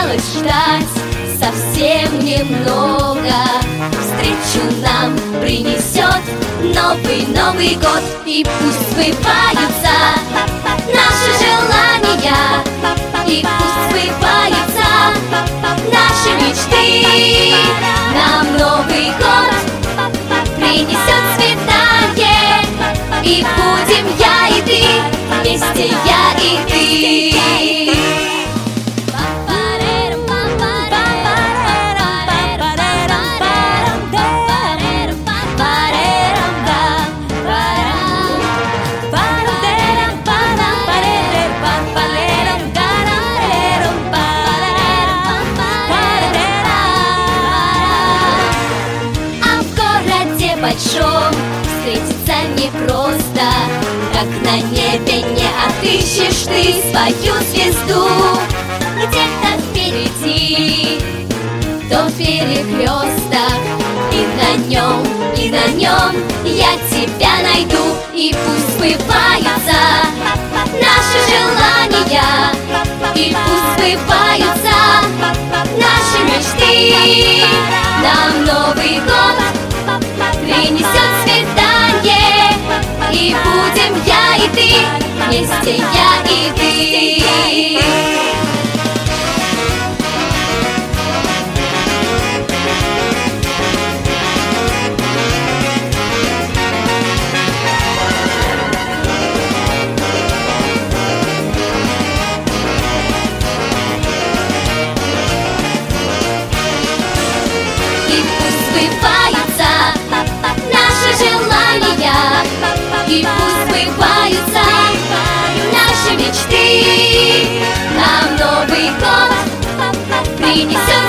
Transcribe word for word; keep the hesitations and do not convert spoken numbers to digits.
осталось ждать совсем немного. Встречу нам принесет новый Новый год. И пусть сбываются наши желания, и пусть сбываются наши мечты. Нам Новый год принесет цветание, и будем я и ты, вместе я и ты. Большом встретиться непросто, как на небе не отыщешь ты свою звезду. Где-то впереди тот перекресток, и на нем, и на нем я тебя найду. И пусть сбываются наши желания, и пусть сбываются наши мечты. Нам Новый год принесет цветание, и будем я и ты, вместе я и ты. И пусть сбываются наши желания, и пусть сбываются наши мечты. Нам Новый год принесет